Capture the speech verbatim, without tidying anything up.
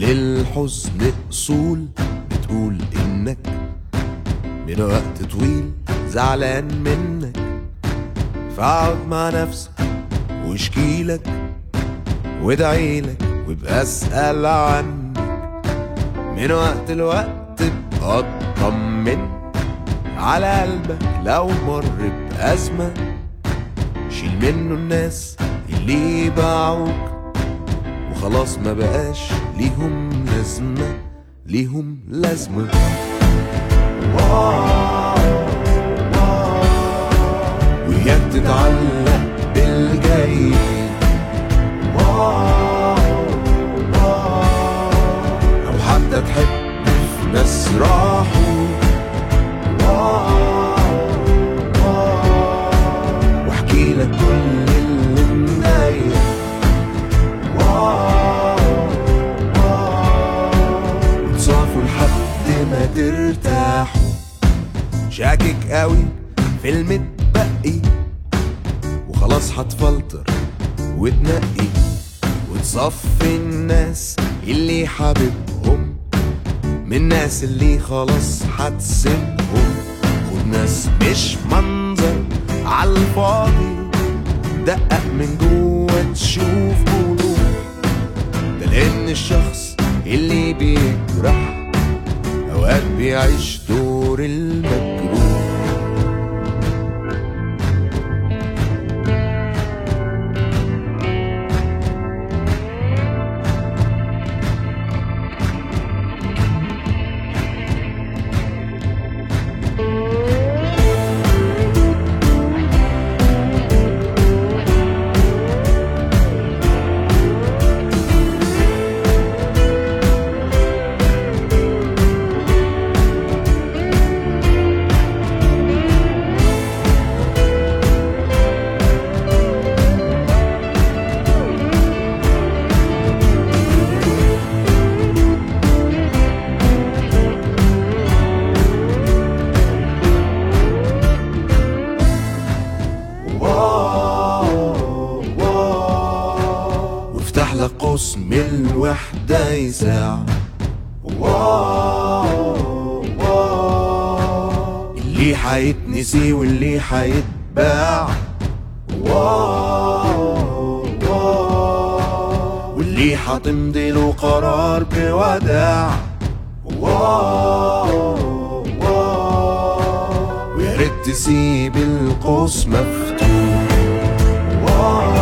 للحزن أصول بتقول إنك من وقت طويل زعلان منك، فاقعد مع نفسك واشكيلك وادعيلك وابقى اسأل عنك. من وقت لوقت ابقى اطمن على قلبك لو مر بأزمة، شيل منه الناس اللي باعوك وخلاص ما بقاش ليهم لازمة ليهم لازمة. وياك تتعلق بالجاي أو حتى تحب في ناس راحوا، واحكي لك كل اللي مضايق وتصافوا لحد ما ترتاحوا. شاكك قوي في المتبقي وخلاص هتفلتر وتنقي وتصفي الناس اللي حاببهم من الناس اللي خلاص هتسيبهم. خد ناس مش منظر عالفاضي، دقق من جوه تشوف قلوب، ده لأن الشخص اللي بيجرح أوقات بيعيش دور المجروح. وافتح لك قوس من الوحدة يساع، اللي حيتنسي واللي حيتباع، واللي حتمضي له قرار بوداع. ويا ريت تسيب القوس مفتوح.